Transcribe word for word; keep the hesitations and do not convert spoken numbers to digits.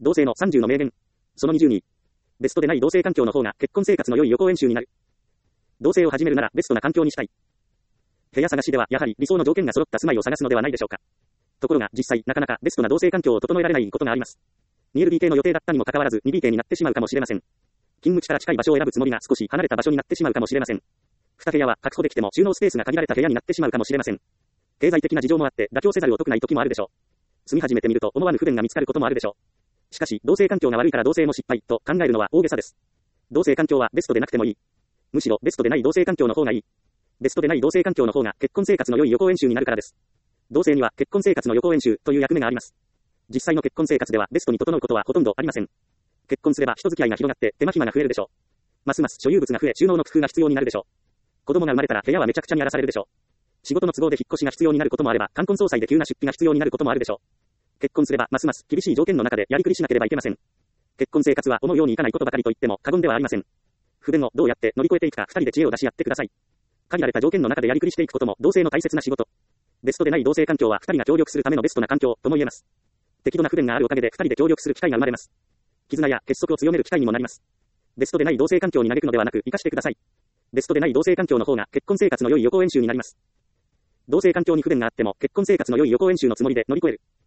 同性のさんじゅうの名言。そのにじゅうに。ベストでない同性環境の方が結婚生活の良い予行演習になる。同棲を始めるならベストな環境にしたい。部屋探しではやはり理想の条件が揃った住まいを探すのではないでしょうか。ところが実際なかなかベストな同棲環境を整えられないことがあります。にエルディーケー の予定だったにもかかわらず にビーケー になってしまうかもしれません。勤務地から近い場所を選ぶつもりが少し離れた場所になってしまうかもしれません。に部屋は確保できても収納スペースが限られた部屋になってしまうかもしれません。経済的な事情もあって妥協せざるを得ない時もあるでしょう。住み始めてみると思わぬ不便が見つかることもあるでしょう。しかし同棲環境が悪いから同棲も失敗と考えるのは大げさです。同棲環境はベストでなくてもいい。むしろベストでない同棲環境の方がいい。ベストでない同棲環境の方が結婚生活の良い予行演習になるからです。同棲には結婚生活の予行演習という役目があります。実際の結婚生活ではベストに整うことはほとんどありません。結婚すれば人付き合いが広がって手間暇が増えるでしょう。ますます所有物が増え収納の工夫が必要になるでしょう。子供が生まれたら部屋はめちゃくちゃに荒らされるでしょう。仕事の都合で引っ越しが必要になることもあれば冠婚葬祭で急な出費が必要になることもあるでしょう。結婚すればますます厳しい条件の中でやりくりしなければいけません。結婚生活は思うようにいかないことばかりと言っても過言ではありません。不便をどうやって乗り越えていくか二人で知恵を出し合ってください。限られた条件の中でやりくりしていくことも同性の大切な仕事。ベストでない同性環境は二人が協力するためのベストな環境とも言えます。適度な不便があるおかげで二人で協力する機会が生まれます。絆や結束を強める機会にもなります。ベストでない同性環境に嘆くのではなく生かしてください。ベストでない同性環境の方が結婚生活の良い予行演習になります。同性環境に不便があっても結婚生活の良い予行演習のつもりで乗り越える。